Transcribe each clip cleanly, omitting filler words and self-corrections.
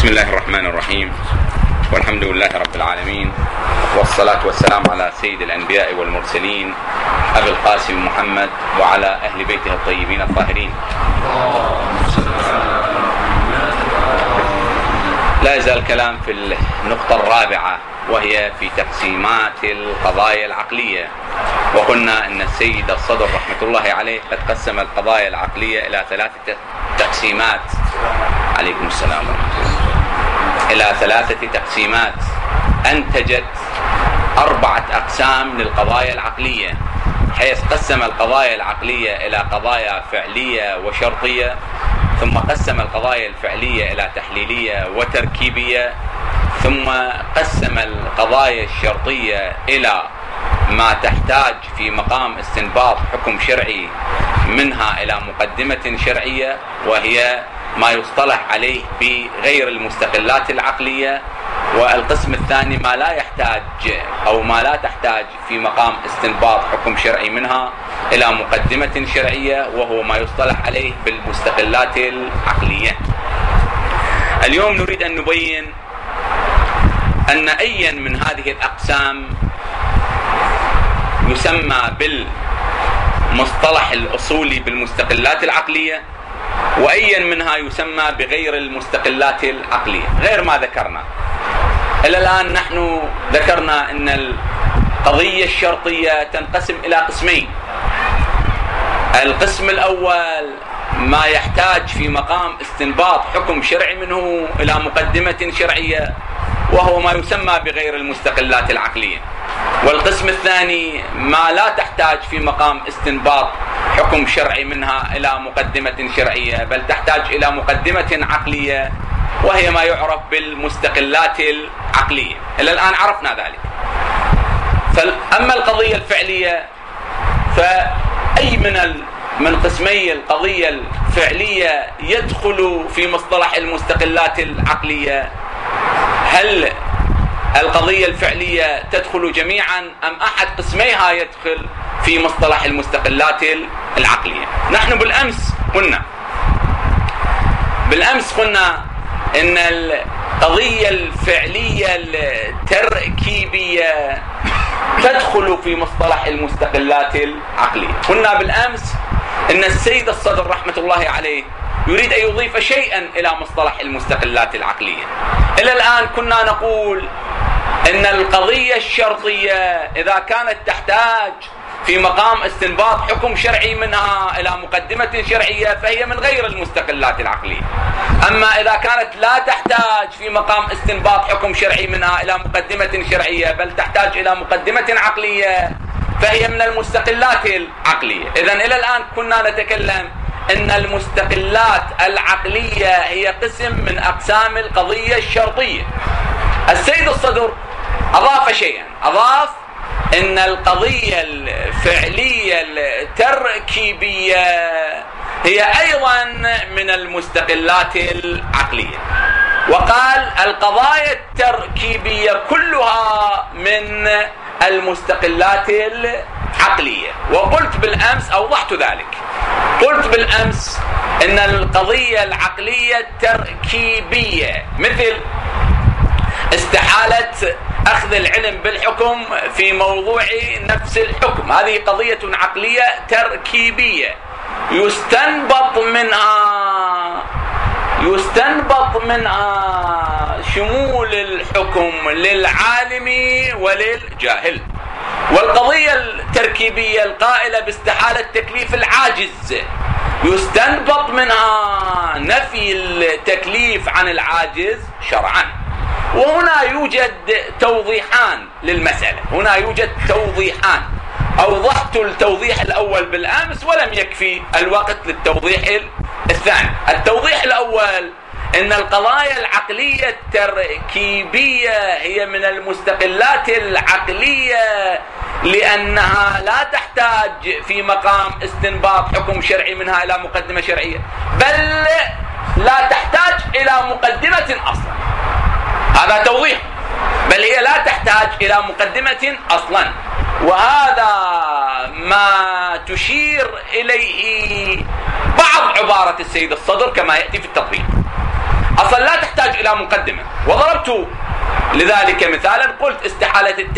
بسم الله الرحمن الرحيم، والحمد لله رب العالمين، والصلاة والسلام على سيد الأنبياء والمرسلين أبي القاسم محمد وعلى أهل بيته الطيبين الطاهرين. لا يزال الكلام في النقطة الرابعة، وهي في تقسيمات القضايا العقلية. وقلنا أن السيد الصدر رحمة الله عليه قد قسم القضايا العقلية إلى 3 تقسيمات. عليكم السلام ورحمة الله. إلى 3 تقسيمات أنتجت 4 أقسام للقضايا العقلية، حيث قسم القضايا العقلية إلى قضايا فعلية وشرطية، ثم قسم القضايا الفعلية إلى تحليلية وتركيبية، ثم قسم القضايا الشرطية إلى ما تحتاج في مقام استنباط حكم شرعي منها إلى مقدمة شرعية، وهي ما يصطلح عليه بغير المستقلات العقلية. والقسم الثاني ما لا يحتاج أو ما لا تحتاج في مقام استنباط حكم شرعي منها إلى مقدمة شرعية، وهو ما يصطلح عليه بالمستقلات العقلية. اليوم نريد أن نبين أن أي من هذه الأقسام يسمى بالمصطلح الأصولي بالمستقلات العقلية، وأي منها يسمى بغير المستقلات العقلية، غير ما ذكرنا. إلى الآن نحن ذكرنا أن القضية الشرطية تنقسم إلى قسمين. القسم الأول ما يحتاج في مقام استنباط حكم شرعي منه إلى مقدمة شرعية، وهو ما يسمى بغير المستقلات العقلية. والقسم الثاني ما لا تحتاج في مقام استنباط حكم شرعي منها إلى مقدمة شرعية، بل تحتاج إلى مقدمة عقلية، وهي ما يعرف بالمستقلات العقلية. إلى الآن عرفنا ذلك. أما القضية الفعلية، فأي من قسمي القضية الفعلية يدخل في مصطلح المستقلات العقلية؟ هل القضية الفعلية تدخل جميعا أم أحد قسميها يدخل في مصطلح المستقلات العقلية؟ نحن بالأمس قلنا إن القضية الفعلية التركيبية تدخل في مصطلح المستقلات العقلية. قلنا بالأمس إن السيد الصدر رحمة الله عليه يريد أن يضيف شيئا إلى مصطلح المستقلات العقلية. إلى الآن كنا نقول إن القضية الشرطية إذا كانت تحتاج في مقام استنباط حكم شرعي منها إلى مقدمة شرعية فهي من غير المستقلات العقلية. أما إذا كانت لا تحتاج في مقام استنباط حكم شرعي منها إلى مقدمة شرعية، بل تحتاج إلى مقدمة عقلية، فهي من المستقلات العقلية. إذن إلى الآن كنا نتكلم إن المستقلات العقلية هي قسم من أقسام القضية الشرطية. السيد الصدر أضاف شيئا، أضاف إن القضية الفعلية التركيبية هي أيضا من المستقلات العقلية، وقال القضايا التركيبية كلها من المستقلات العقلية. وقلت بالأمس، أوضحت ذلك، قلت بالأمس إن القضية العقلية التركيبية مثل استحالة أخذ العلم بالحكم في موضوع نفس الحكم، هذه قضية عقلية تركيبية يستنبط منها شمول الحكم للعالم وللجاهل. والقضية التركيبية القائلة باستحالة تكليف العاجز يستنبط منها نفي التكليف عن العاجز شرعا. وهنا يوجد توضيحان للمسألة، هنا يوجد توضيحان. أوضحت التوضيح الأول بالأمس ولم يكفي الوقت للتوضيح الثاني. التوضيح الأول إن القضايا العقلية التركيبية هي من المستقلات العقلية لأنها لا تحتاج في مقام استنباط حكم شرعي منها إلى مقدمة شرعية، بل لا تحتاج إلى مقدمة أصلا. هذا توضيح، بل هي لا تحتاج إلى مقدمة أصلا. وهذا ما تشير إليه بعض عبارة السيد الصدر كما يأتي في التطبيق. أصلا لا تحتاج إلى مقدمة. وضربت لذلك مثالا، قلت استحالة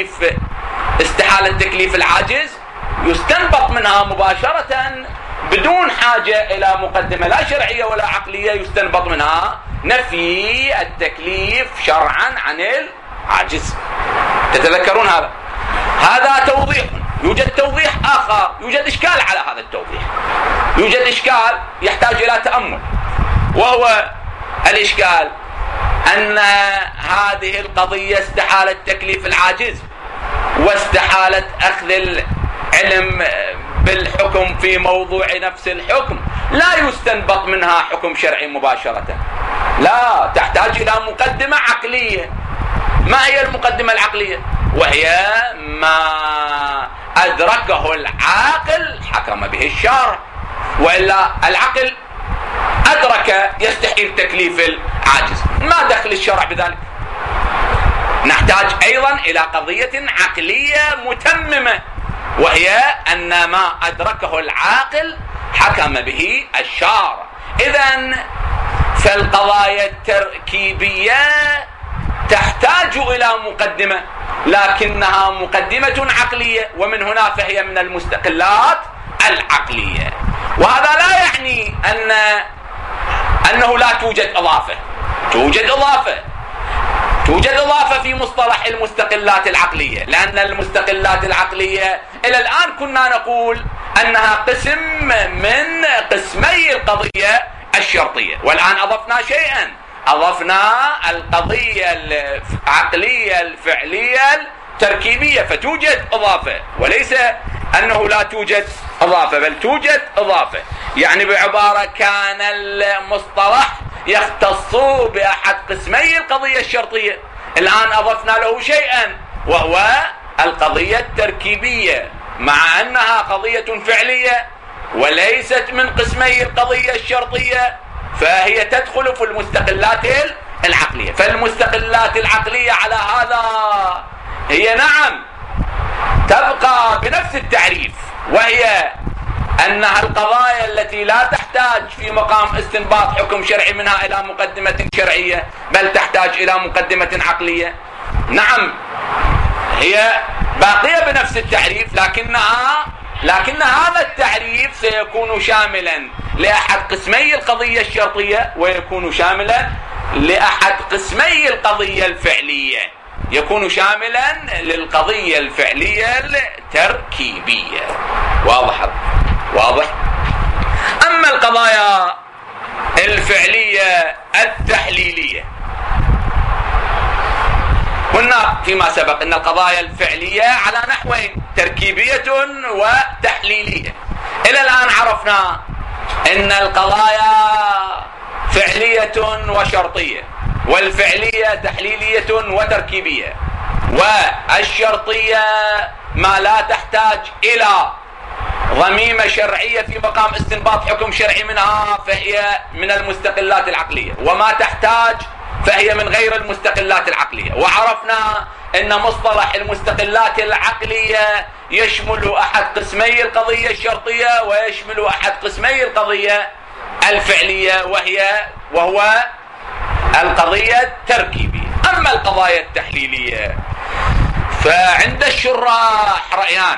تكليف العاجز يستنبط منها مباشرة بدون حاجة إلى مقدمة لا شرعية ولا عقلية، يستنبط منها نفي التكليف شرعا عن العاجز. تتذكرون هذا؟ هذا توضيح. يوجد توضيح آخر، يوجد إشكال على هذا التوضيح، يوجد إشكال يحتاج إلى تأمل، وهو الإشكال أن هذه القضية استحالة تكليف العاجز واستحالة أخذ العلم بالحكم في موضوع نفس الحكم لا يستنبط منها حكم شرعي مباشرة، لا، تحتاج إلى مقدمة عقلية. ما هي المقدمة العقلية؟ وهي ما أدركه العاقل حكم به الشارع، وإلا العقل أدرك يستحيل تكليف العاجز، ما دخل الشرع بذلك. نحتاج أيضا إلى قضية عقلية متممة، وهي أن ما أدركه العاقل حكم به الشارع. إذن فالقضايا التركيبية تحتاج إلى مقدمة، لكنها مقدمة عقلية، ومن هنا فهي من المستقلات العقلية. وهذا لا يعني أنه لا توجد إضافة، توجد إضافة في مصطلح المستقلات العقلية، لأن المستقلات العقلية إلى الآن كنا نقول أنها قسم من قسمي القضية الشرطية، والآن أضفنا شيئا، أضفنا القضية العقلية الفعلية التركيبية، فتوجد إضافة، وليس أنه لا توجد إضافة، بل توجد إضافة. يعني بعبارة كان المصطلح يختص بأحد قسمي القضية الشرطية، الآن أضفنا له شيئا وهو القضية التركيبية، مع أنها قضية فعلية وليست من قسمي القضية الشرطية، فهي تدخل في المستقلات العقلية. فالمستقلات العقلية على هذا هي نعم تبقى بنفس التعريف، وهي أنها القضايا التي لا تحتاج في مقام استنباط حكم شرعي منها إلى مقدمة شرعية، بل تحتاج إلى مقدمة عقلية. نعم هي باقية بنفس التعريف، لكن هذا التعريف سيكون شاملا لأحد قسمي القضية الشرطية، ويكون شاملا لأحد قسمي القضية الفعلية، يكون شاملا للقضية الفعلية التركيبية. واضح؟ أما القضايا الفعلية التحليلية، قلنا فيما سبق أن القضايا الفعلية على نحوين، تركيبية وتحليلية. إلى الآن عرفنا أن القضايا فعلية وشرطية، والفعلية تحليلية وتركيبية، والشرطية ما لا تحتاج إلى ضميمة شرعية في مقام استنباط حكم شرعي منها فهي من المستقلات العقلية، وما تحتاج فهي من غير المستقلات العقلية. وعرفنا أن مصطلح المستقلات العقلية يشمل أحد قسمي القضية الشرطية ويشمل أحد قسمي القضية الفعلية، وهو القضية التركيبية. أما القضايا التحليلية فعند الشراح رأيان.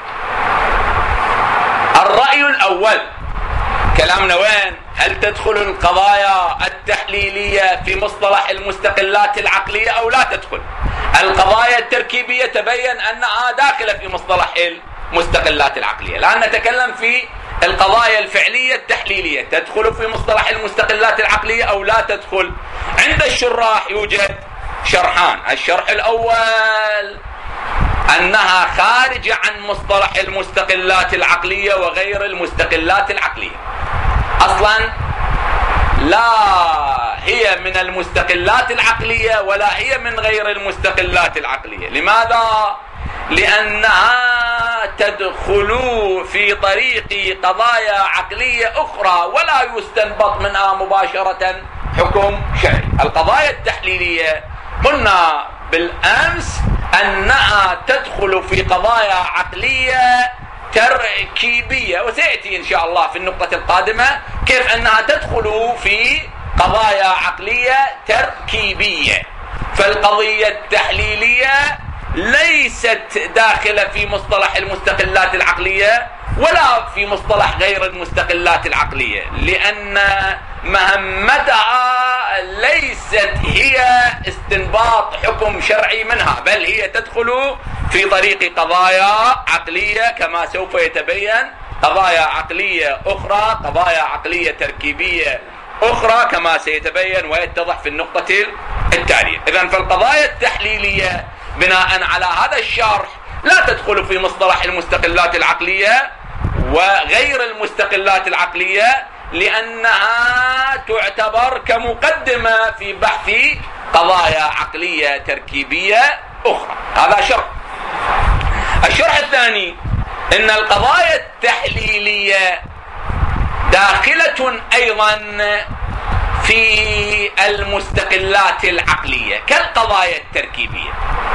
الرأي الأول، كلامنا وين؟ هل تدخل القضايا التحليلية في مصطلح المستقلات العقلية أو لا تدخل؟ القضايا التركيبية تبين أنها داخلة في مصطلح المستقلات العقلية. الآن نتكلم في القضايا الفعلية التحليلية، تدخل في مصطلح المستقلات العقلية أو لا تدخل؟ عند الشراح يوجد شرحان. الشرح الأول أنها خارجة عن مصطلح المستقلات العقلية وغير المستقلات العقلية، أصلا لا هي من المستقلات العقلية ولا هي من غير المستقلات العقلية. لماذا؟ لأنها تدخل في طريق قضايا عقلية أخرى ولا يستنبط منها مباشرة حكم شرعي. القضايا التحليلية قلنا بالأمس أنها تدخل في قضايا عقلية تركيبية، وسيأتي إن شاء الله في النقطة القادمة كيف أنها تدخل في قضايا عقلية تركيبية، فالقضية التحليلية ليست داخلة في مصطلح المستقلات العقلية ولا في مصطلح غير المستقلات العقلية، لأن مهمتها ليست هي استنباط حكم شرعي منها، بل هي تدخل في طريق قضايا عقلية كما سوف يتبين، قضايا عقلية أخرى، قضايا عقلية تركيبية أخرى كما سيتبين ويتضح في النقطة التالية. إذن فالقضايا التحليلية بناء على هذا الشرح لا تدخل في مصطلح المستقلات العقلية وغير المستقلات العقلية، لأنها تعتبر كمقدمة في بحث قضايا عقلية تركيبية أخرى. هذا شرح. الشرح الثاني إن القضايا التحليلية داخلة أيضا في المستقلات العقلية كالقضايا التركيبية،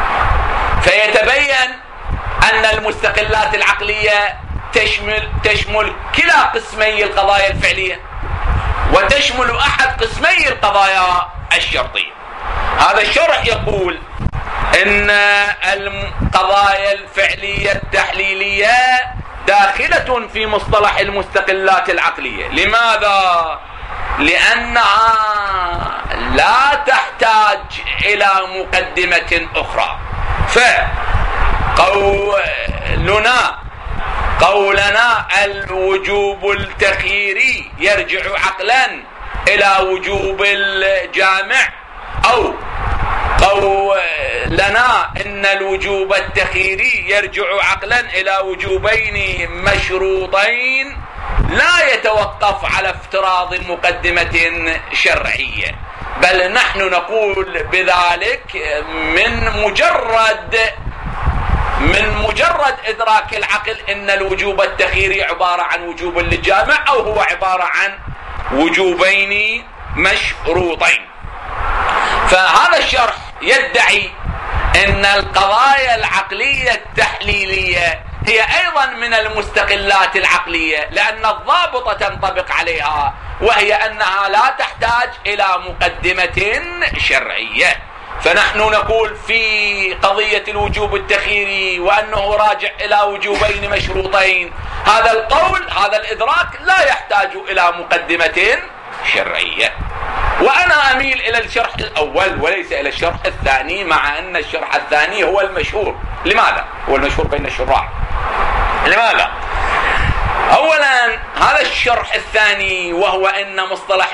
فيتبين أن المستقلات العقلية تشمل كلا قسمي القضايا الفعلية وتشمل أحد قسمي القضايا الشرطية. هذا الشرح يقول إن القضايا الفعلية التحليلية داخلة في مصطلح المستقلات العقلية. لماذا؟ لأنها لا تحتاج إلى مقدمة أخرى، قولنا الوجوب التخييري يرجع عقلا إلى وجوب الجامع، أو قولنا إن الوجوب التخييري يرجع عقلا إلى وجوبين مشروطين لا يتوقف على افتراض مقدمة شرعية، بل نحن نقول بذلك من مجرد إدراك العقل إن الوجوب التخييري عبارة عن وجوب للجامع أو هو عبارة عن وجوبين مشروطين. فهذا الشرح يدعي أن القضايا العقلية التحليلية هي أيضا من المستقلات العقلية، لأن الضابطة تنطبق عليها، وهي أنها لا تحتاج إلى مقدمة شرعية. فنحن نقول في قضية الوجوب التخييري وأنه راجع إلى وجوبين مشروطين، هذا القول، هذا الإدراك لا يحتاج إلى مقدمة شرعية. وأنا أميل إلى الشرح الأول وليس إلى الشرح الثاني، مع أن الشرح الثاني هو المشهور. لماذا؟ هو المشهور بين الشراح. لماذا؟ أولا هذا الشرح الثاني، وهو أن مصطلح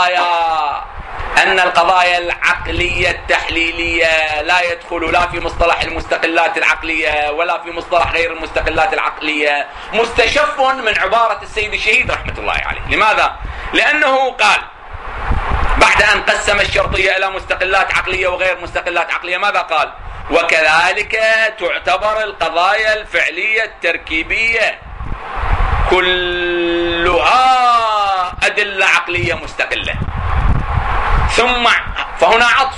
القضايا العقلية التحليلية لا يدخل لا في مصطلح المستقلات العقلية ولا في مصطلح غير المستقلات العقلية، مستشف من عبارة السيد الشهيد رحمة الله عليه. لماذا؟ لأنه قال بعد أن قسم الشرطية إلى مستقلات عقلية وغير مستقلات عقلية، ماذا قال؟ وكذلك تعتبر القضايا الفعلية التركيبية كلها أدلة عقلية مستقلة. ثم فهنا عطف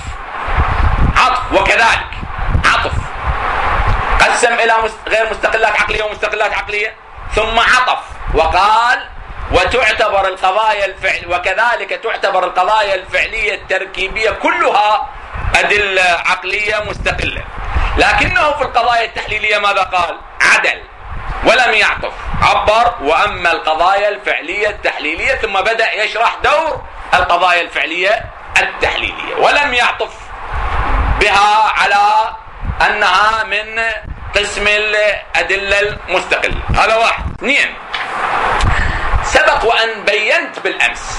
وكذلك عطف، قسم إلى غير مستقلات عقلية ومستقلات عقلية، ثم عطف وقال وتعتبر القضايا وكذلك تعتبر القضايا الفعلية التركيبية كلها أدلة عقلية مستقلة. لكنه في القضايا التحليلية ماذا قال؟ عدل ولم يعطف، عبر وأما القضايا الفعلية التحليلية، ثم بدأ يشرح دور القضايا الفعلية التحليلية ولم يعطف بها على أنها من قسم الأدلة المستقلة. هذا واحد. اثنين، سبق وأن بينت بالأمس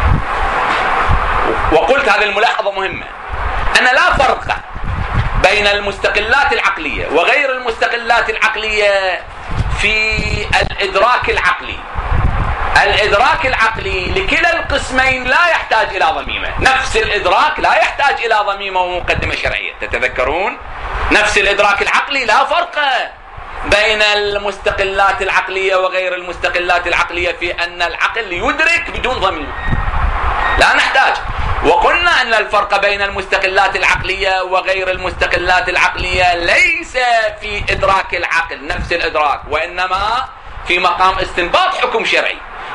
وقلت هذه الملاحظة مهمة، أن لا فرق بين المستقلات العقلية وغير المستقلات العقلية في الإدراك العقلي. الإدراك العقلي لكلا القسمين لا يحتاج إلى ضميمة، نفس الإدراك لا يحتاج إلى ضميمة ومقدمة شرعية. تتذكرون نفس الإدراك العقلي لا فرق بين المستقلات العقلية وغير المستقلات العقلية في أن العقل يدرك بدون ضميمة، لا نحتاج. وقلنا أن الفرق بين المستقلات العقلية وغير المستقلات العقلية ليس في إدراك العقل نفس الإدراك، وإنما في مقام استنباط حكم شرعي.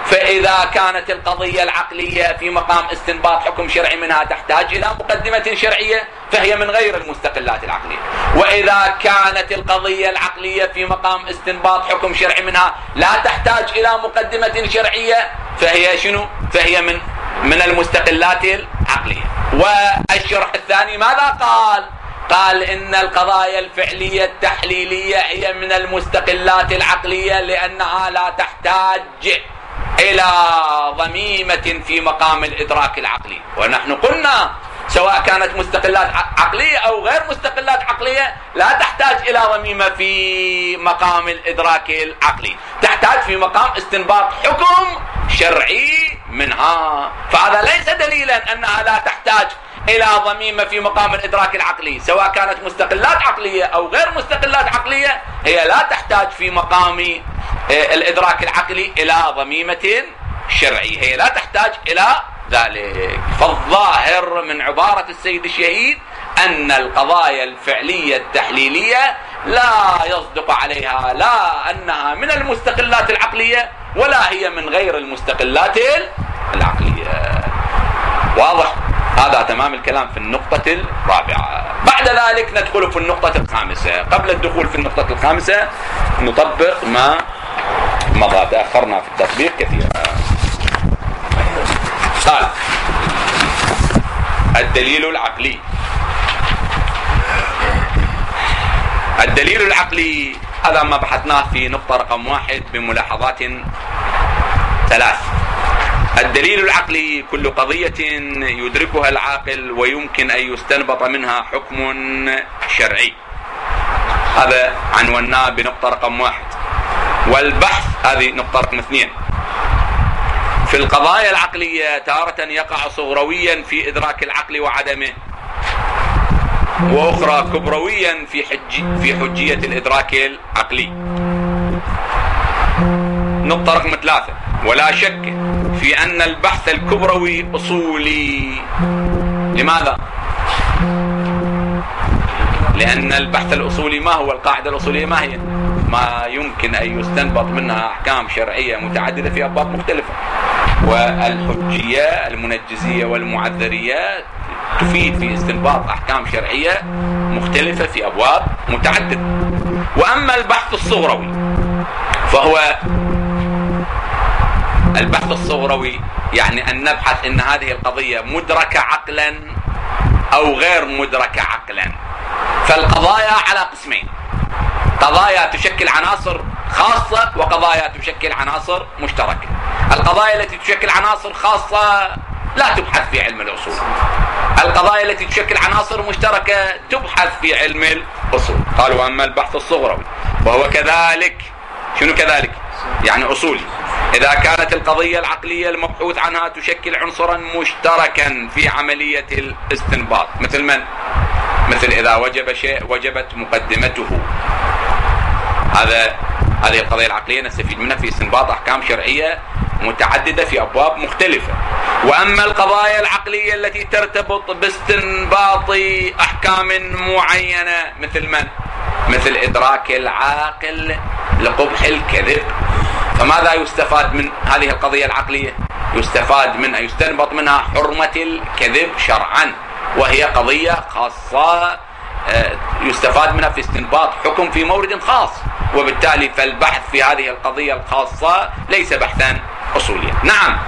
فإذا كانت القضية العقلية في مقام استنباط حكم شرعي منها تحتاج إلى مقدمة شرعية فهي من غير المستقلات العقلية. وإذا كانت القضية العقلية في مقام استنباط حكم شرعي منها لا تحتاج إلى مقدمة شرعية فهي شنو؟ فهي من المستقلات العقلية. والشرح الثاني ماذا قال؟ قال إن القضايا الفعلية التحليلية هي من المستقلات العقلية لأنها لا تحتاج إلى ضميمة في مقام الإدراك العقلي. ونحن قلنا سواء كانت مستقلات عقلية أو غير مستقلات عقلية لا تحتاج إلى ضميمة في مقام الإدراك العقلي، تحتاج في مقام استنباط حكم شرعي منها. فهذا ليس دليلا أنها لا تحتاج إلى ضميمة في مقام الإدراك العقلي، سواء كانت مستقلات عقلية أو غير مستقلات عقلية هي لا تحتاج في مقام الإدراك العقلي إلى ضميمة شرعية، هي لا تحتاج إلى ذلك. فالظاهر من عبارة السيد الشهيد أن القضايا الفعلية التحليلية لا يصدق عليها لا أنها من المستقلات العقلية ولا هي من غير المستقلات العقلية. واضح؟ هذا تمام الكلام في النقطة الرابعة. بعد ذلك ندخل في النقطة الخامسة. قبل الدخول في النقطة الخامسة نطبق ما مضى، تأخرنا في التطبيق كثيرا. قال الدليل العقلي. الدليل العقلي هذا ما بحثناه في نقطة رقم 1 بملاحظات 3. الدليل العقلي كل قضية يدركها العاقل ويمكن أن يستنبط منها حكم شرعي. هذا عنوناه بنقطة رقم 1. والبحث هذه نقطة رقم 2. في القضايا العقلية تارة يقع صغرويا في إدراك العقل وعدمه، وأخرى كبرويا في حجية الإدراك العقلي. نقطة رقم 3. ولا شك في أن البحث الكبروي أصولي. لماذا؟ لأن البحث الأصولي ما هو؟ القاعدة الأصولية ما هي؟ ما يمكن أن يستنبط منها أحكام شرعية متعددة في أبواب مختلفة. والحجية المنجزية والمعذرية تفيد في استنباط أحكام شرعية مختلفة في أبواب متعددة. وأما البحث الصغروي فهو البحث الصغروي يعني أن نبحث إن هذه القضية مدركة عقلا أو غير مدركة عقلا. فالقضايا على قسمين: قضايا تشكل عناصر خاصة وقضايا تشكل عناصر مشتركة. القضايا التي تشكل عناصر خاصة لا تبحث في علم الأصول. القضايا التي تشكل عناصر مشتركة تبحث في علم الأصول. قالوا أما البحث الصغروي وهو كذلك. شنو كذلك؟ يعني أصولي. إذا كانت القضية العقلية المبحوث عنها تشكل عنصرا مشتركا في عملية الاستنباط. مثل من؟ مثل إذا وجب شيء وجبت مقدمته. هذه القضية العقلية نستفيد منها في استنباط أحكام شرعية متعددة في أبواب مختلفة. وأما القضايا العقلية التي ترتبط باستنباط أحكام معينة مثل من؟ مثل إدراك العاقل لقبح الكذب. فماذا يستفاد من هذه القضية العقلية؟ يستفاد منها، يستنبط منها حرمة الكذب شرعا، وهي قضية خاصة يستفاد منها في استنباط حكم في مورد خاص. وبالتالي فالبحث في هذه القضية الخاصة ليس بحثا أصوليا. نعم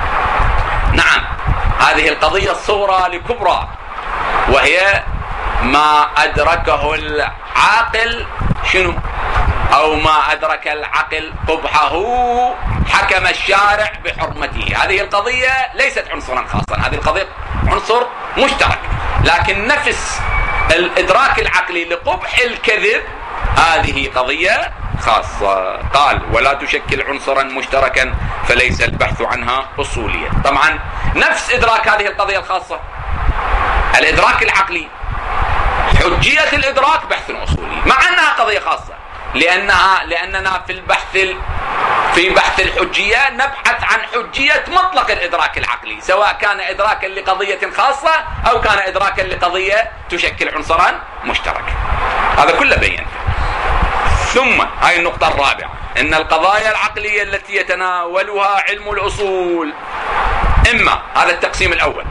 هذه القضية الصغرى لكبرى، وهي ما أدركه العاقل شنو؟ أو ما أدرك العقل قبحه حكم الشارع بحرمته. هذه القضية ليست عنصرا خاصا، هذه القضية عنصر مشترك. لكن نفس الإدراك العقلي لقبح الكذب هذه قضية خاصة. قال ولا تشكل عنصرا مشتركا فليس البحث عنها أصوليا. طبعا نفس إدراك هذه القضية الخاصة الإدراك العقلي، حجية الإدراك بحث أصولي مع أنها قضية خاصة، لأننا في بحث الحجية نبحث عن حجية مطلق الإدراك العقلي، سواء كان إدراكا لقضية خاصة أو كان إدراكا لقضية تشكل عنصرا مشتركا. هذا كله بين. ثم هاي النقطة الرابعة: إن القضايا العقلية التي يتناولها علم الأصول إما، هذا التقسيم الأول،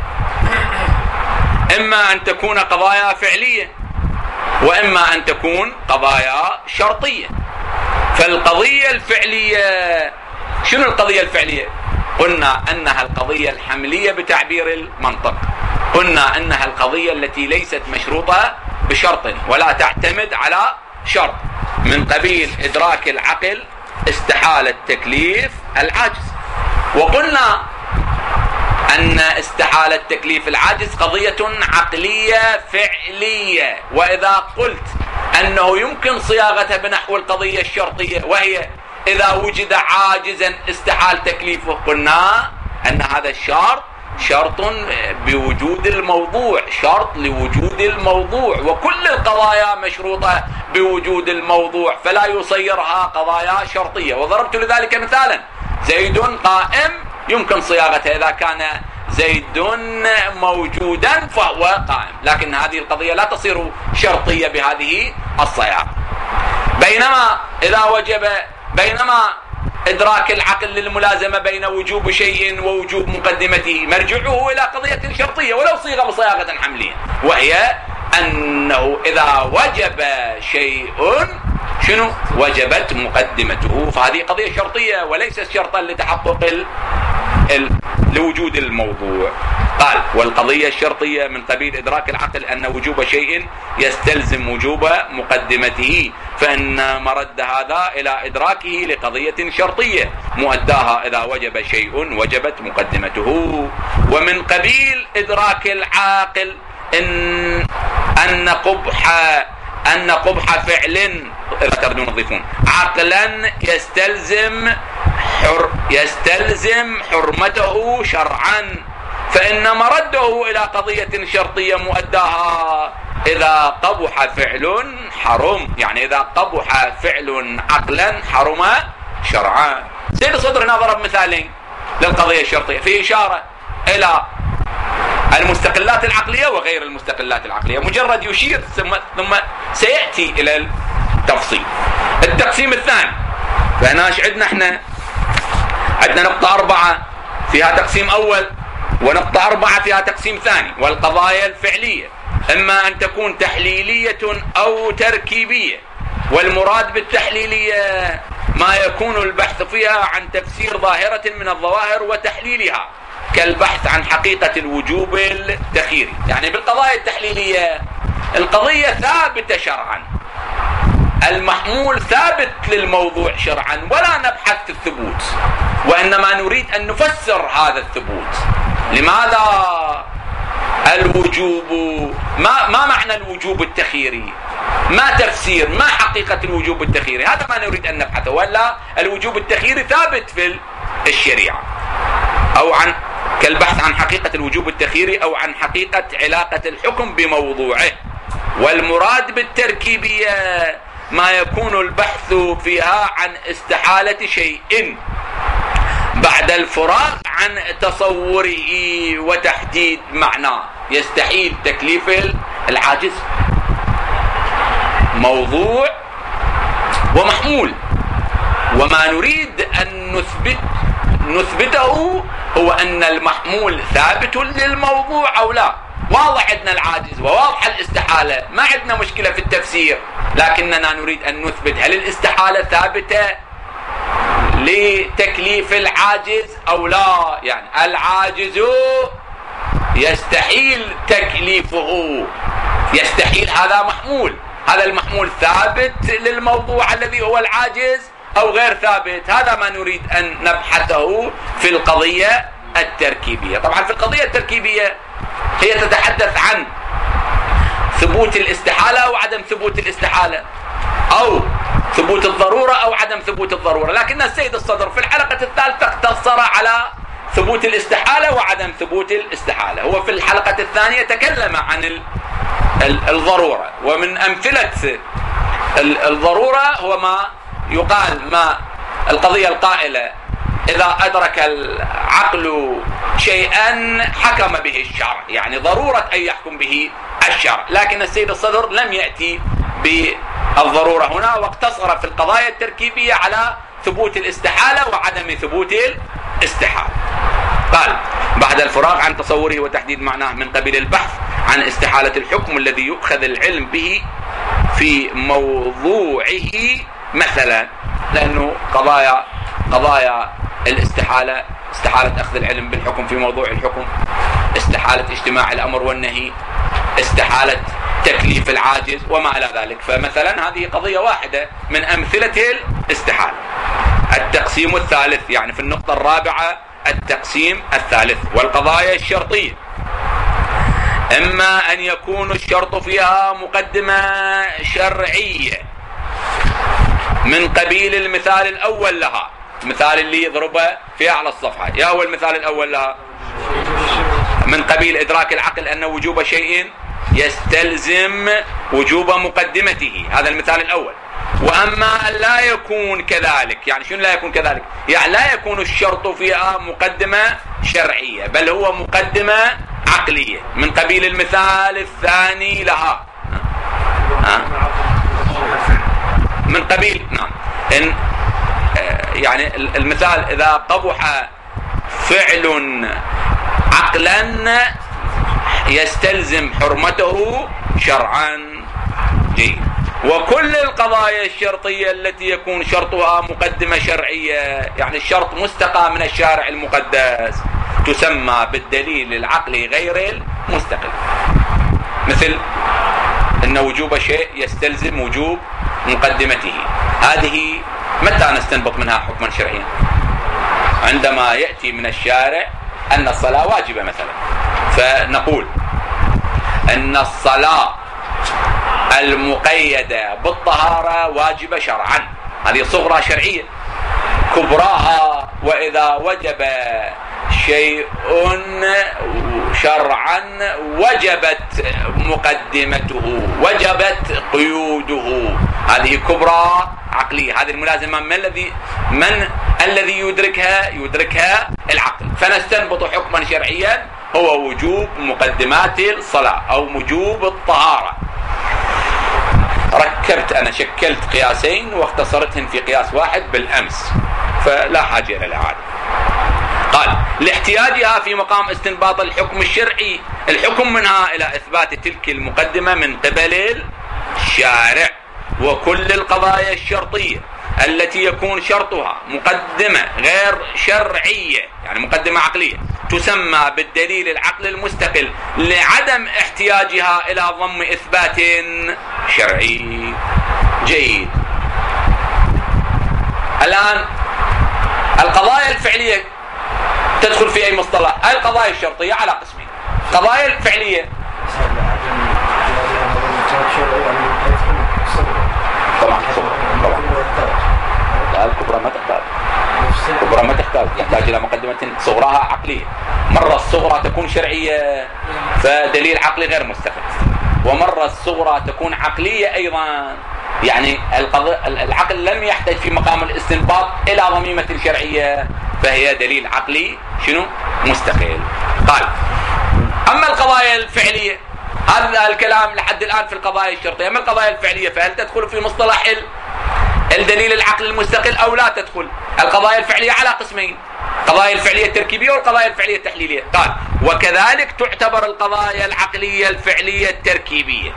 إما أن تكون قضايا فعلية وإما أن تكون قضايا شرطية. فالقضية الفعلية، شنو القضية الفعلية؟ قلنا أنها القضية الحملية بتعبير المنطق، قلنا أنها القضية التي ليست مشروطة بشرط ولا تعتمد على شرط، من قبيل إدراك العقل استحالة تكليف العاجز. وقلنا أن استحالة تكليف العاجز قضية عقلية فعلية، وإذا قلت أنه يمكن صياغتها بنحو القضية الشرطية وهي إذا وجد عاجزا استحال تكليفه، قلنا أن هذا الشرط شرط بوجود الموضوع، شرط لوجود الموضوع، وكل القضايا مشروطة بوجود الموضوع، فلا يصيرها قضايا شرطية. وضربت لذلك مثالا، زيد قائم يمكن صياغته إذا كان زيد موجودا فهو قائم، لكن هذه القضية لا تصير شرطية بهذه الصياغة. بينما إدراك العقل للملازمة بين وجوب شيء ووجوب مقدمته مرجعه إلى قضية شرطية ولو صيغ بصياغة حملية، وهي أنه إذا وجب شيء شنو؟ وجبت مقدمته، فهذه قضية شرطية وليست شرطا لتحقق لوجود الموضوع. قال والقضية الشرطية من قبيل إدراك العقل أن وجوب شيء يستلزم وجوب مقدمته، فإن مرد هذا إلى إدراكه لقضية شرطية مؤداها إذا وجب شيء وجبت مقدمته. ومن قبيل إدراك العاقل أن قبح فعل إذا تردون تضيفون عقلا يستلزم حرمته شرعا، فإن مرده إلى قضية شرطية مؤداها إذا قبح فعل حرم، يعني إذا قبح فعل عقلا حرم شرعا. سيد الصدر هنا ضرب مثالين للقضية الشرطية في إشارة إلى المستقلات العقلية وغير المستقلات العقلية، مجرد يشير ثم سيأتي إلى التفصيل. التقسيم الثاني، فهنا ايش عندنا احنا؟ عندنا نقطة 4 فيها تقسيم أول، ونقطة 4 فيها تقسيم ثاني. والقضايا الفعلية إما أن تكون تحليلية أو تركيبية، والمراد بالتحليلية ما يكون البحث فيها عن تفسير ظاهرة من الظواهر وتحليلها، كالبحث عن حقيقة الوجوب التخييري. يعني بالقضايا التحليلية القضية ثابتة شرعا، المحمول ثابت للموضوع شرعا، ولا نبحث في الثبوت، وإنما نريد أن نفسر هذا الثبوت. لماذا الوجوب؟ ما معنى الوجوب التخييري؟ ما تفسير، ما حقيقة الوجوب التخييري؟ هذا ما نريد أن نبحثه. ولا الوجوب التخييري ثابت في الشريعة، أو كالبحث عن حقيقة الوجوب التخييري أو عن حقيقة علاقة الحكم بموضوعه. والمراد بالتركيبية ما يكون البحث فيها عن استحالة شيء بعد الفراغ عن تصوره وتحديد معناه، يستحيل تكليف العاجز. موضوع ومحمول، وما نريد أن نثبته هو أن المحمول ثابت للموضوع أو لا. واضح عندنا العاجز وواضح الاستحالة، ما عندنا مشكلة في التفسير، لكننا نريد أن نثبت هل الاستحالة ثابتة لتكليف العاجز أو لا. يعني العاجز يستحيل تكليفه، يستحيل، هذا محمول، هذا المحمول ثابت للموضوع الذي هو العاجز أو غير ثابت. هذا ما نريد أن نبحثه في القضية التركيبية. طبعا في القضية التركيبية هي تتحدث عن ثبوت الاستحالة أو عدم ثبوت الاستحالة، أو ثبوت الضرورة أو عدم ثبوت الضرورة. لكن السيد الصدر في الحلقة الثالثة اقتصر على ثبوت الاستحالة وعدم ثبوت الاستحالة. هو في الحلقة الثانية تكلم عن الضرورة، ومن أمثلة الضرورة هو ما يقال، ما القضية القائلة إذا أدرك العقل شيئا حكم به الشرع، يعني ضرورة أن يحكم به الشرع. لكن السيد الصدر لم يأتي بالضرورة هنا، واقتصر في القضايا التركيبية على ثبوت الاستحالة وعدم ثبوت الاستحالة. قال بعد الفراغ عن تصوره وتحديد معناه من قبيل البحث عن استحالة الحكم الذي يؤخذ العلم به في موضوعه مثلا، لأنه قضايا الاستحالة، استحالة أخذ العلم بالحكم في موضوع الحكم، استحالة اجتماع الأمر والنهي، استحالة تكليف العاجز وما إلى ذلك. فمثلا هذه قضية واحدة من أمثلة الاستحالة. التقسيم الثالث، يعني في النقطة الرابعة التقسيم الثالث. والقضايا الشرطية إما أن يكون الشرط فيها مقدمة شرعية من قبيل المثال الأول لها، المثال اللي يضربه فيها على الصفحة، يا هو المثال الأول لها من قبيل إدراك العقل أن وجوب شيء يستلزم وجوب مقدمته، هذا المثال الأول. وأما لا يكون كذلك، يعني شنو لا يكون كذلك؟ يعني لا يكون الشرط فيها مقدمة شرعية بل هو مقدمة عقلية من قبيل المثال الثاني لها، من قبيل نعم إن يعني المثال إذا قبح فعل عقلا يستلزم حرمته شرعا. جيد. وكل القضايا الشرطية التي يكون شرطها مقدمة شرعية، يعني الشرط مستقى من الشارع المقدس، تسمى بالدليل العقلي غير المستقل، مثل أن وجوب شيء يستلزم وجوب مقدمته. هذه متى نستنبط منها حكما شرعيا؟ عندما يأتي من الشارع أن الصلاة واجبة مثلا، فنقول أن الصلاة المقيدة بالطهارة واجبة شرعا، هذه صغرى شرعية. كبراها وإذا وجب شيء شرعا وجبت مقدمته، وجبت قيوده، هذه كبرى عقلية. هذه الملازمة من الذي يدركها العقل. فنستنبط حكما شرعيا هو وجوب مقدمات الصلاة أو وجوب الطهارة. أنا شكلت قياسين واختصرتهن في قياس واحد بالأمس، فلا حاجة إلى الإعادة. قال لاحتياجها في مقام استنباط الحكم الشرعي، الحكم منها إلى إثبات تلك المقدمة من قبل الشارع. وكل القضايا الشرطية التي يكون شرطها مقدمة غير شرعية، يعني مقدمة عقلية، تسمى بالدليل العقل المستقل لعدم احتياجها إلى ضم إثبات شرعي. جيد. الآن القضايا الفعلية تدخل في أي مصطلح؟ القضايا الشرطية على قسمين. قضايا الفعلية طبعا الكبرى ما تحتاج، يحتاج إلى مقدمة صغراها عقلية. مرة الصغرى تكون شرعية فدليل عقلي غير مستقل، ومرة الصغرى تكون عقلية أيضا، يعني العقل لم يحتاج في مقام الاستنباط إلى ضميمة شرعية فهي دليل عقلي شنو؟ مستقل. قال أما القضايا الفعلية، هذا الكلام لحد الآن في القضايا الشرطية. أما القضايا الفعلية فهل تدخل في مصطلح الدليل العقل المستقل أو لا تدخل؟ القضايا الفعلية على قسمين، القضايا الفعلية التركيبية والقضايا الفعلية التحليلية. قال وكذلك تعتبر القضايا العقلية الفعلية التركيبية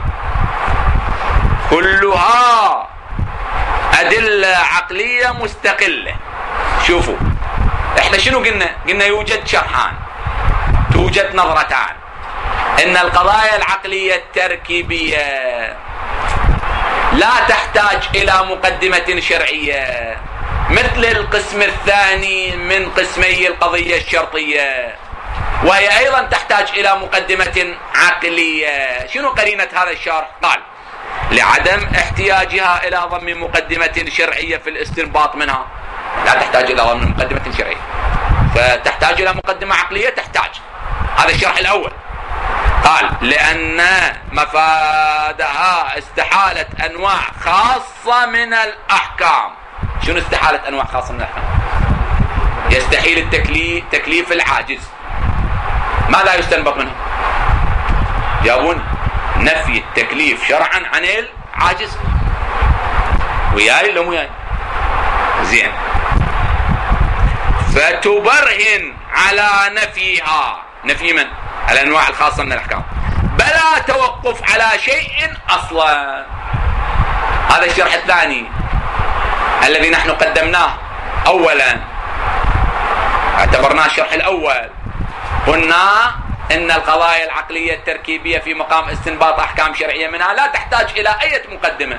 كلها أدلة عقلية مستقلة. شوفوا احنا شنو قلنا يوجد شرحان، توجد نظرتان. ان القضايا العقلية التركيبية لا تحتاج الى مقدمة شرعية مثل القسم الثاني من قسمي القضية الشرطية، وهي ايضا تحتاج الى مقدمة عقلية. شنو قرينة هذا الشرح؟ قال لعدم احتياجها الى ضم مقدمة شرعية في الاستنباط منها، لا تحتاج الى ضم مقدمة شرعية، فتحتاج الى مقدمة عقلية تحتاج. هذا الشرح الاول. قال لأن مفادها استحالة أنواع خاصة من الأحكام. شنو استحالة أنواع خاصة من الأحكام؟ يستحيل تكليف العاجز. ماذا يستنبط منه؟ جاوبوني. نفي التكليف شرعا عن العاجز. وياي ولا مو وياي؟ زين. فتبرهن على نفيها. نفي من؟ الأنواع الخاصة من الأحكام، بلا توقف على شيء أصلا. هذا الشرح الثاني الذي نحن قدمناه أولا، اعتبرناه الشرح الأول. قلنا إن القضايا العقلية التركيبية في مقام استنباط أحكام شرعية منها لا تحتاج إلى أي مقدمة،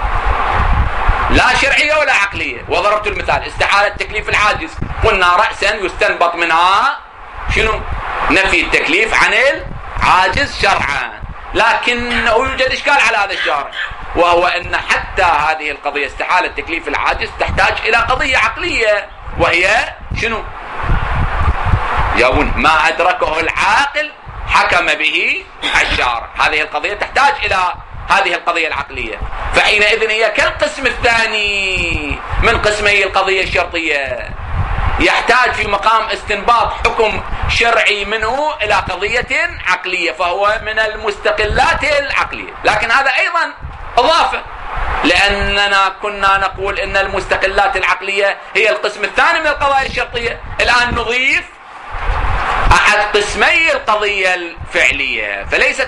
لا شرعية ولا عقلية. وضربت المثال استحالة تكليف العاجز، قلنا رأسا يستنبط منها شنو؟ نفي التكليف عن العاجز شرعا. لكن يوجد إشكال على هذا الشرع، وهو أن حتى هذه القضية استحالة تكليف العاجز تحتاج إلى قضية عقلية، وهي شنو؟ جاوبون. ما أدركه العاقل حكم به الشارع. هذه القضية تحتاج إلى هذه القضية العقلية. فحينئذ هي كالقسم الثاني من قسمي القضية الشرطية، يحتاج في مقام استنباط حكم شرعي منه إلى قضية عقلية، فهو من المستقلات العقلية. لكن هذا أيضا إضافة، لأننا كنا نقول إن المستقلات العقلية هي القسم الثاني من القضايا الشرطية. الآن نضيف أحد قسمي القضية الفعلية،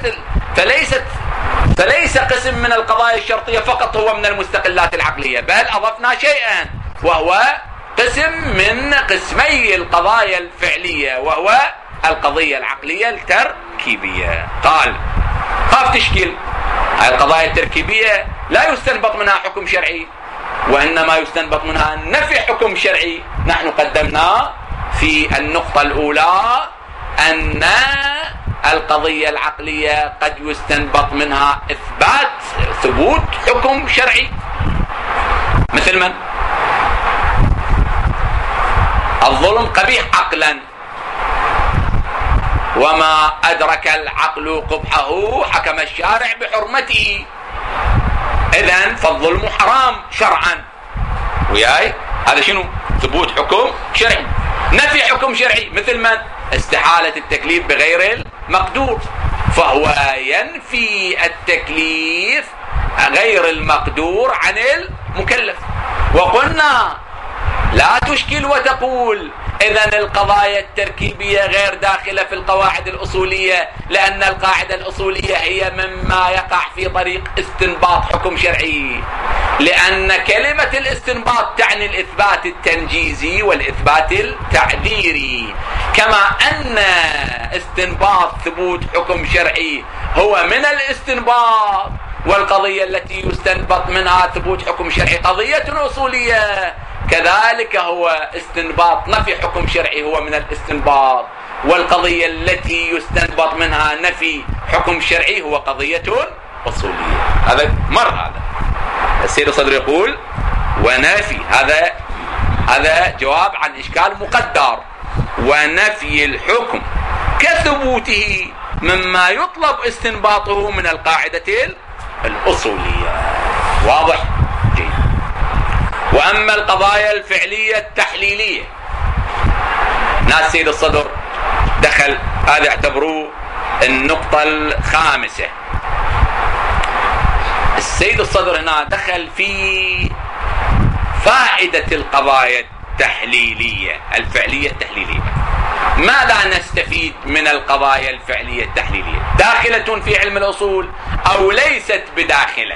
فليس قسم من القضايا الشرطية فقط هو من المستقلات العقلية، بل أضفنا شيئا وهو قسم من قسمي القضايا الفعلية، وهو القضية العقلية التركيبية. قال خاف تشكيل، القضايا التركيبية لا يستنبط منها حكم شرعي، وإنما يستنبط منها نفي حكم شرعي. نحن قدمنا في النقطة الأولى أن القضية العقلية قد يستنبط منها ثبوت حكم شرعي، مثل من؟ الظلم قبيح عقلا، وما أدرك العقل قبحه حكم الشارع بحرمته. إذن فالظلم حرام شرعا. وياي هذا شنو؟ ثبوت حكم شرعي. نفي حكم شرعي مثل من؟ استحالة التكليف بغير المقدور، فهو ينفي التكليف غير المقدور عن المكلف. وقلنا لا تشكل وتقول إذن القضايا التركيبية غير داخلة في القواعد الأصولية، لأن القاعدة الأصولية هي مما يقع في طريق استنباط حكم شرعي، لأن كلمة الاستنباط تعني الإثبات التنجيزي والإثبات التعذيري، كما أن استنباط ثبوت حكم شرعي هو من الاستنباط، والقضية التي يستنبط منها ثبوت حكم شرعي قضية أصولية. كذلك هو استنباط نفي حكم شرعي هو من الاستنباط، والقضية التي يستنبط منها نفي حكم شرعي هو قضية أصولية. هذا هذا السيد الصدر يقول ونفي، هذا جواب عن إشكال مقدر. ونفي الحكم كثبوته مما يطلب استنباطه من القاعدة الأصولية. واضح؟ جيد. وأما القضايا الفعلية التحليلية، ناس سيد الصدر دخل، هذا اعتبروه النقطة الخامسة. السيد الصدر هنا دخل في فائدة القضايا التحليلية الفعلية التحليلية. ماذا نستفيد من القضايا الفعلية التحليلية؟ داخلة في علم الأصول أو ليست بداخلة؟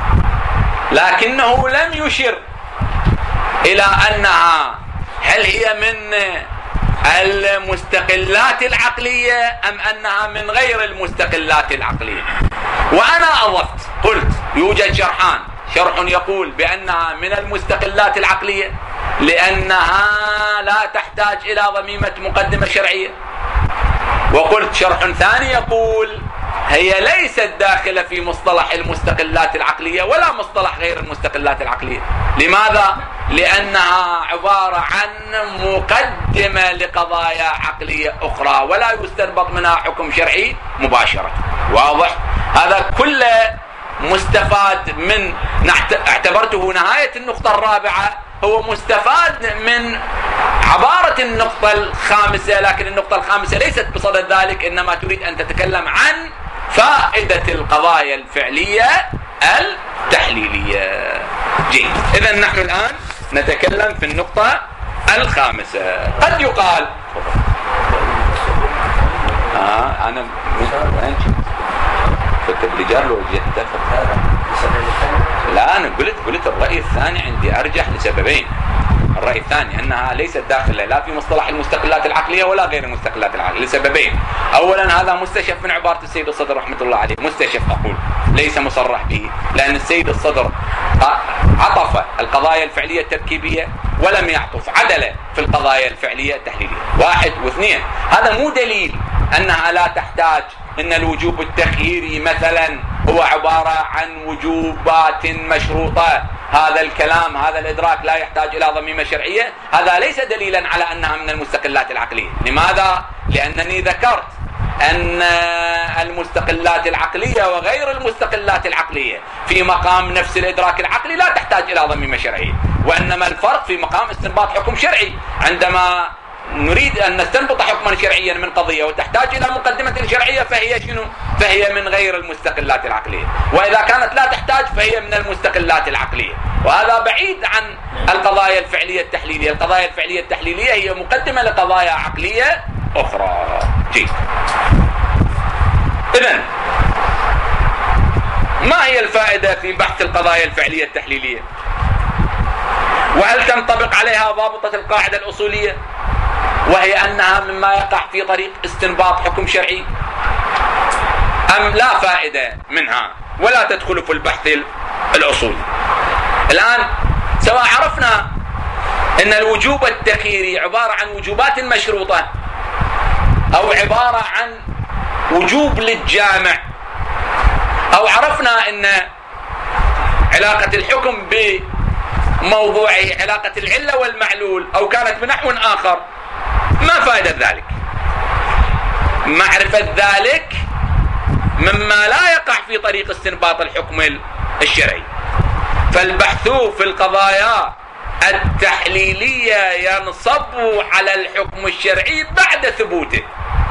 لكنه لم يشر إلى أنها هل هي من المستقلات العقلية أم أنها من غير المستقلات العقلية. وأنا أضفت قلت يوجد شرحان، شرح يقول بأنها من المستقلات العقلية لأنها لا تحتاج إلى ضميمة مقدمة شرعية، وقلت شرح ثاني يقول هي ليست داخلة في مصطلح المستقلات العقلية ولا مصطلح غير المستقلات العقلية. لماذا؟ لأنها عبارة عن مقدمة لقضايا عقلية أخرى ولا يستنبط منها حكم شرعي مباشرة. واضح؟ هذا كله مستفاد من، اعتبرته نهاية النقطة الرابعة، هو مستفاد من عبارة النقطة الخامسة، لكن النقطة الخامسة ليست بصدد ذلك، إنما تريد أن تتكلم عن فائدة القضايا الفعلية التحليلية. جيد. إذن نحن الآن نتكلم في النقطة الخامسة. قد يقال أنا كنت بالرجال لو جيت لا أنا قلت الرأي الثاني عندي أرجح لسببين. الرأي الثاني أنها ليست داخلة لا في مصطلح المستقلات العقلية ولا غير المستقلات العقلية لسببين. أولا هذا مستشف من عبارة السيد الصدر رحمة الله عليه، مستشف أقول ليس مصرح به، لأن السيد الصدر عطف القضايا الفعلية التركيبية ولم يعطف عدل في القضايا الفعلية التحليلية. واحد واثنين، هذا مو دليل أنها لا تحتاج، إن الوجوب التخييري مثلا هو عبارة عن وجوبات مشروطة. هذا الكلام هذا الإدراك لا يحتاج إلى ضميمة شرعية، هذا ليس دليلا على أنها من المستقلات العقلية. لماذا؟ لأنني ذكرت أن المستقلات العقلية وغير المستقلات العقلية في مقام نفس الإدراك العقلي لا تحتاج إلى ضميمة شرعية، وإنما الفرق في مقام استنباط حكم شرعي. عندما نريد أن نستنبط حكما شرعيا من قضية وتحتاج إلى مقدمة شرعية فهي شنو؟ فهي من غير المستقلات العقلية. وإذا كانت لا تحتاج فهي من المستقلات العقلية، وهذا بعيد عن القضايا الفعلية التحليلية. القضايا الفعلية التحليلية هي مقدمة لقضايا عقلية أخرى. جيد. إذن ما هي الفائدة في بحث القضايا الفعلية التحليلية؟ وهل تنطبق عليها ضابطة القاعدة الأصولية، وهي أنها مما يقع في طريق استنباط حكم شرعي، أم لا فائدة منها ولا تدخل في البحث الأصولي؟ الآن سواء عرفنا أن الوجوب التخييري عبارة عن وجوبات مشروطة أو عبارة عن وجوب للجامع، أو عرفنا أن علاقة الحكم بموضوعه علاقة العلة والمعلول، أو كانت بنحو آخر، ما فائدة ذلك؟ معرفة ذلك مما لا يقع في طريق استنباط الحكم الشرعي. فالبحث في القضايا التحليلية ينصب على الحكم الشرعي بعد ثبوته،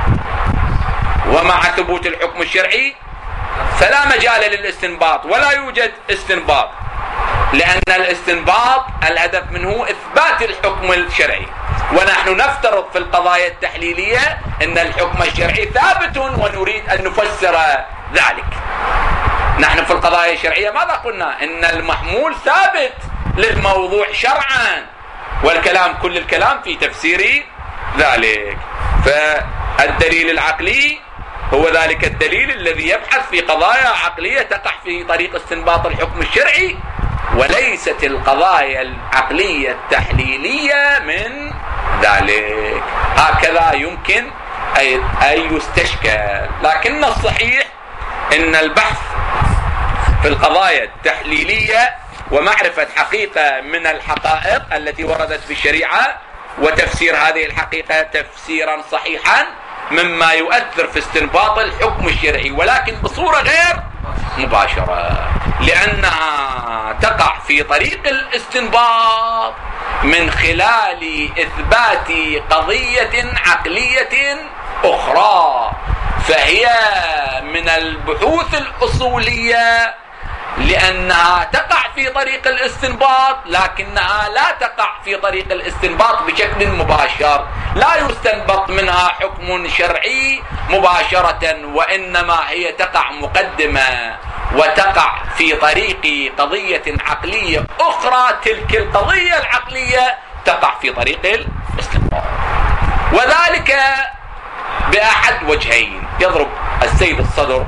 ومع ثبوت الحكم الشرعي فلا مجال للاستنباط ولا يوجد استنباط، لأن الاستنباط الهدف منه إثبات الحكم الشرعي، ونحن نفترض في القضايا التحليلية أن الحكم الشرعي ثابت ونريد أن نفسر ذلك. نحن في القضايا الشرعية ماذا قلنا؟ أن المحمول ثابت للموضوع شرعا، والكلام كل الكلام في تفسير ذلك. فالدليل العقلي هو ذلك الدليل الذي يبحث في قضايا عقلية تقع في طريق استنباط الحكم الشرعي، وليست القضايا العقلية التحليلية من ذلك. هكذا يمكن أن يستشكل. لكن الصحيح أن البحث في القضايا التحليلية ومعرفة حقيقة من الحقائق التي وردت في الشريعة وتفسير هذه الحقيقة تفسيرا صحيحا مما يؤثر في استنباط الحكم الشرعي، ولكن بصورة غير مباشرة، لأنها تقع في طريق الاستنباط من خلال إثبات قضية عقلية أخرى، فهي من البحوث الأصولية لأنها تقع في طريق الاستنباط، لكنها لا تقع في طريق الاستنباط بشكل مباشر، لا يستنبط منها حكم شرعي مباشرة، وإنما هي تقع مقدمة وتقع في طريق قضية عقلية أخرى. تلك القضية العقلية تقع في طريق الاستنباط، وذلك بأحد وجهين. يضرب السيد الصدر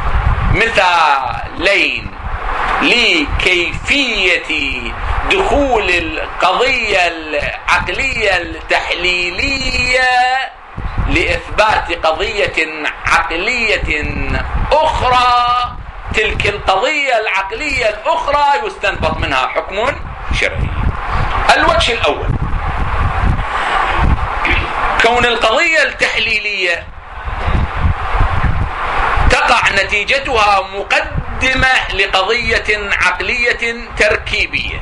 مثالين لكيفية دخول القضية العقلية التحليلية لإثبات قضية عقلية أخرى. تلك القضية العقلية الأخرى يستنبط منها حكم شرعي. الوجه الأول، كون القضية التحليلية تقع نتيجتها مقدمة لقضية عقلية تركيبية.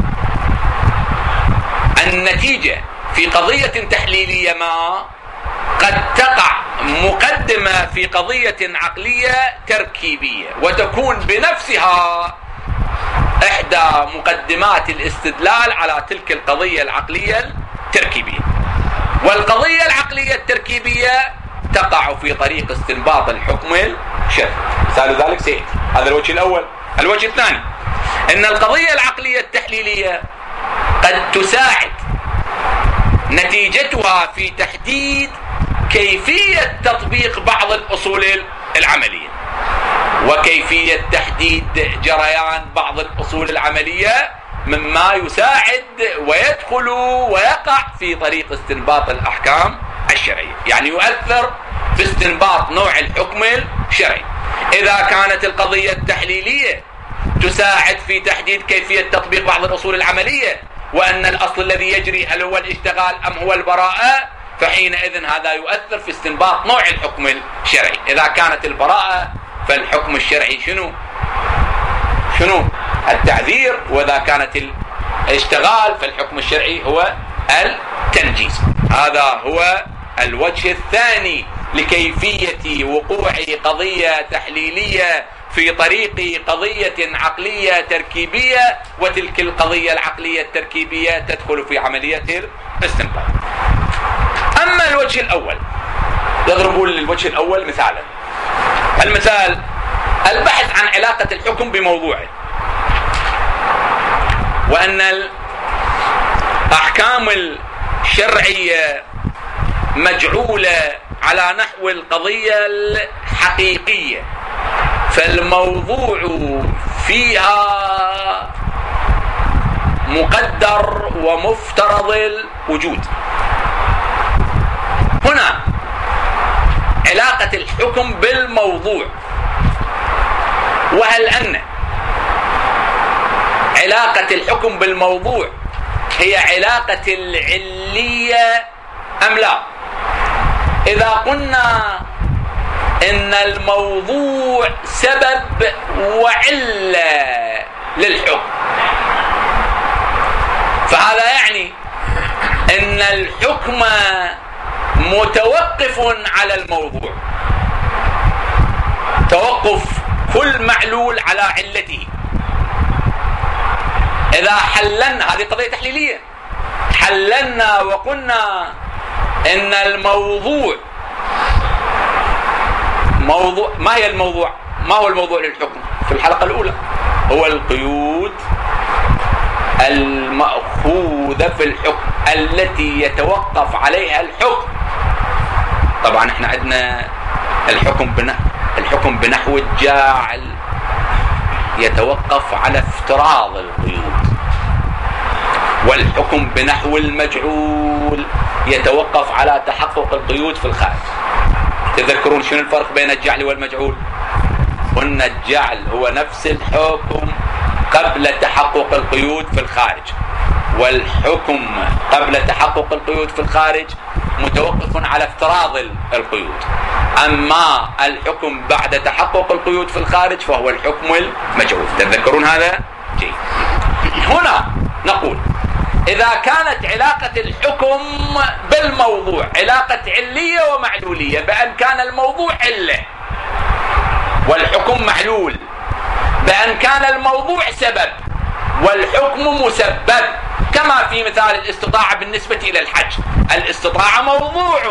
النتيجة في قضية تحليلية ما قد تقع مقدمة في قضية عقلية تركيبية، وتكون بنفسها إحدى مقدمات الاستدلال على تلك القضية العقلية تركيبية. والقضية العقلية التركيبية تقع في طريق استنباط الحكم الشرعي. مثال ذلك سيأتي. هذا الوجه الأول. الوجه الثاني أن القضية العقلية التحليلية قد تساعد نتيجتها في تحديد كيفية تطبيق بعض الأصول العملية وكيفية تحديد جريان بعض الأصول العملية، مما يساعد ويدخل ويقع في طريق استنباط الأحكام الشرعية، يعني يؤثر في استنباط نوع الحكم الشرعي. إذا كانت القضية التحليلية تساعد في تحديد كيفية تطبيق بعض الأصول العملية، وأن الأصل الذي يجري هل هو الاشتغال أم هو البراءة، فحينئذ هذا يؤثر في استنباط نوع الحكم الشرعي. إذا كانت البراءة فالحكم الشرعي شنو؟ التعذير. وإذا كانت الاشتغال فالحكم الشرعي هو التنجيز. هذا هو الوجه الثاني لكيفية وقوع قضية تحليلية في طريق قضية عقلية تركيبية، وتلك القضية العقلية التركيبية تدخل في عملية الاستنباط. أما الوجه الأول، نضرب للوجه الأول مثالا. المثال البحث عن علاقة الحكم بموضوعه، وأن الأحكام الشرعية مجعولة على نحو القضية الحقيقية، فالموضوع فيها مقدر ومفترض الوجود. هنا علاقة الحكم بالموضوع، وهل أن علاقة الحكم بالموضوع هي علاقة العلية أم لا؟ إذا قلنا إن الموضوع سبب وعلة للحكم، فهذا يعني إن الحكم متوقف على الموضوع، توقف كل معلول على علته. إذا حللنا، هذه قضية تحليلية، حللنا وقلنا إن الموضوع موضوع. ما هي الموضوع؟ ما هو الموضوع للحكم؟ في الحلقة الأولى هو القيود المأخوذة في الحكم التي يتوقف عليها الحكم. طبعا احنا عندنا الحكم بنحو الجاعل يتوقف على افتراض القيود، والحكم بنحو المجعول يتوقف على تحقق القيود في الخارج. تذكرون شنو الفرق بين الجعل والمجعول؟ قلنا الجعل هو نفس الحكم قبل تحقق القيود في الخارج، والحكم قبل تحقق القيود في الخارج متوقف على افتراض القيود. أما الحكم بعد تحقق القيود في الخارج فهو الحكم المجعول. تذكرون هذا؟ جيد. هنا نقول إذا كانت علاقة الحكم بالموضوع علاقة علية ومعلولية، بأن كان الموضوع علة والحكم معلول، بأن كان الموضوع سبب والحكم مسبب، كما في مثال الاستطاعة بالنسبة إلى الحج. الاستطاعة موضوع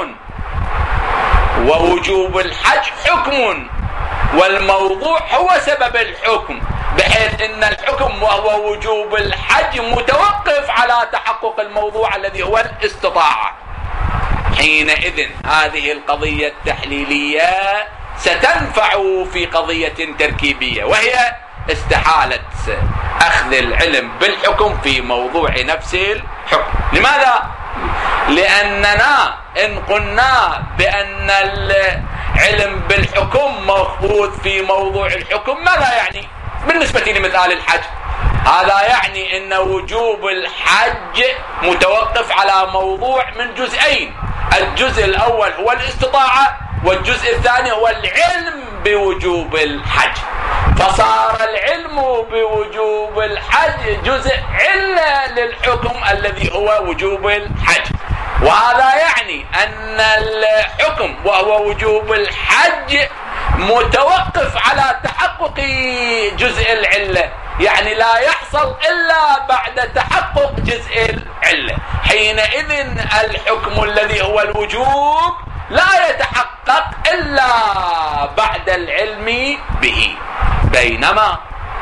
ووجوب الحج حكم، والموضوع هو سبب الحكم، بحيث ان الحكم وهو وجوب الحج متوقف على تحقق الموضوع الذي هو الاستطاعة. حينئذ هذه القضية التحليلية ستنفع في قضية تركيبية، وهي استحالة أخذ العلم بالحكم في موضوع نفس الحكم. لماذا؟ لأننا إن قلنا بأن العلم بالحكم مأخوذ في موضوع الحكم، ماذا يعني؟ بالنسبة لمثال الحج، هذا يعني أن وجوب الحج متوقف على موضوع من جزئين، الجزء الأول هو الاستطاعة، والجزء الثاني هو العلم بوجوب الحج. فصار العلم بوجوب الحج جزء علة للحكم الذي هو وجوب الحج، وهذا يعني أن الحكم وهو وجوب الحج متوقف على تحقق جزء العلة، يعني لا يحصل إلا بعد تحقق جزء العلة. حينئذ الحكم الذي هو الوجوب لا يتحقق إلا بعد العلم به، بينما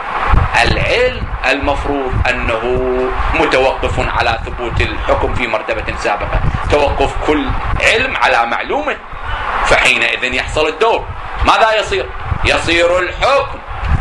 العلم المفروض أنه متوقف على ثبوت الحكم في مرتبة سابقة، توقف كل علم على معلومه، فحينئذ يحصل الدور. ماذا يصير؟ يصير الحكم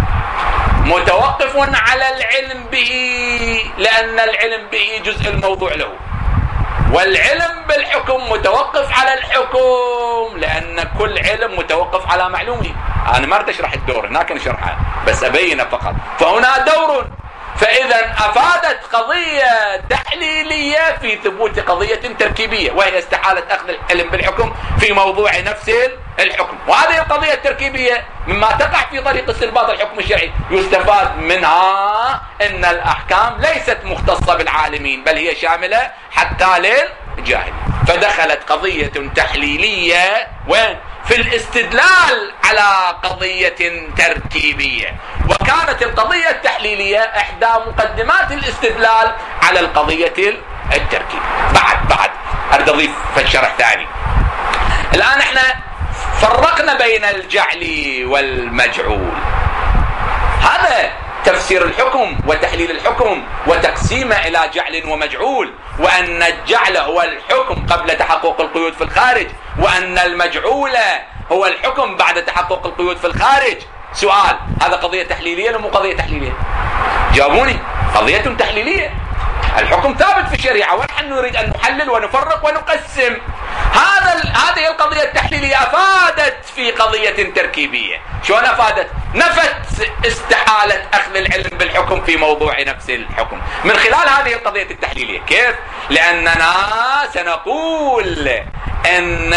متوقف على العلم به، لأن العلم به جزء الموضوع له، والعلم بالحكم متوقف على الحكم، لأن كل علم متوقف على معلومه. أنا ما أريد أشرح الدور، هناك نشرحها بس أبين فقط. فهنا دور، فإذا أفادت قضية تحليلية في ثبوت قضية تركيبية، وهي استحالة أخذ العلم بالحكم في موضوع نفس الحكم. وهذه القضية التركيبية مما تقع في طريق استنباط الحكم الشرعي يستفاد منها أن الأحكام ليست مختصة بالعالمين، بل هي شاملة حتى للجاهل. فدخلت قضية تحليلية وين؟ في الاستدلال على قضية تركيبية، وكانت القضية التحليلية إحدى مقدمات الاستدلال على القضية التركيبية. بعد أريد أضيف في الشرح ثاني. الآن احنا فرقنا بين الجعل والمجعول، هذا تفسير الحكم وتحليل الحكم وتقسيمه إلى جعل ومجعول، وأن الجعل هو الحكم قبل تحقق القيود في الخارج، وأن المجعول هو الحكم بعد تحقق القيود في الخارج. سؤال، هذا قضية تحليلية ولا مو قضية تحليلية؟ جاوبوني. قضية تحليلية، الحكم ثابت في الشريعة، ونحن نريد أن نحلل ونفرق ونقسم. هذه القضية التحليلية أفادت في قضية تركيبية. شلون أفادت؟ نفت استحالة أخذ العلم بالحكم في موضوع نفس الحكم من خلال هذه القضية التحليلية. كيف؟ لأننا سنقول أن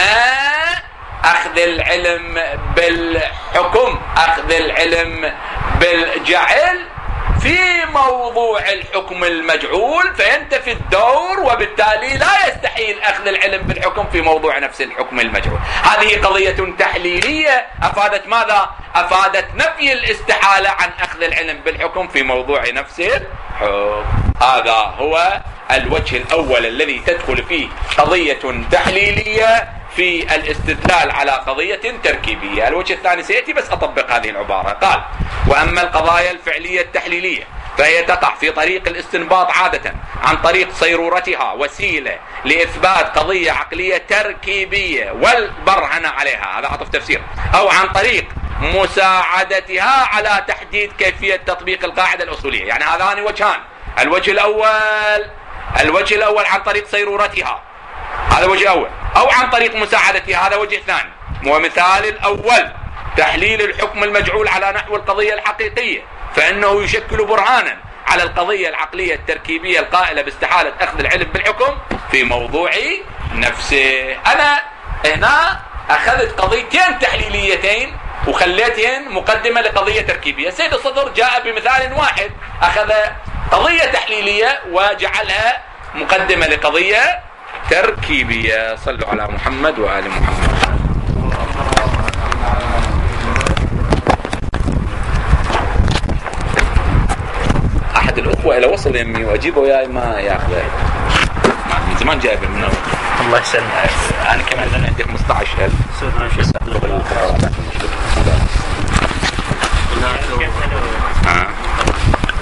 أخذ العلم بالحكم، أخذ العلم بالجعل في موضوع الحكم المجعول فينتفي الدور، وبالتالي لا يستحيل أخذ العلم بالحكم في موضوع نفس الحكم المجعول. هذه قضية تحليلية أفادت ماذا؟ أفادت نفي الاستحالة عن أخذ العلم بالحكم في موضوع نفس الحكم. هذا هو الوجه الأول الذي تدخل فيه قضية تحليلية في الاستدلال على قضية تركيبية. الوجه الثاني سيأتي بس أطبق هذه العبارة. قال: وأما القضايا الفعلية التحليلية فهي تقع في طريق الاستنباط عادة عن طريق صيرورتها وسيلة لإثبات قضية عقلية تركيبية والبرهنة عليها، هذا عطف تفسير، أو عن طريق مساعدتها على تحديد كيفية تطبيق القاعدة الأصولية. يعني هذان وجهان. الوجه الأول عن طريق صيرورتها، هذا وجه أول، أو عن طريق مساعدتها، هذا وجه ثاني. ومثال الأول تحليل الحكم المجعول على نحو القضية الحقيقية، فإنه يشكل برهانا على القضية العقلية التركيبية القائلة باستحالة أخذ العلم بالحكم في موضوع نفسه. أنا هنا أخذت قضيتين تحليليتين وخليتين مقدمة لقضية تركيبية. سيد الصدر جاء بمثال واحد، أخذ قضية تحليلية وجعلها مقدمة لقضية تركيبية. صلوا على محمد وآل محمد. أحد الأخوة إلى وصل يمي وأجيبه وياي ما يأخذه، من زمان جايبه منه. الله يسلمك. أنا كمان عندي 15,000.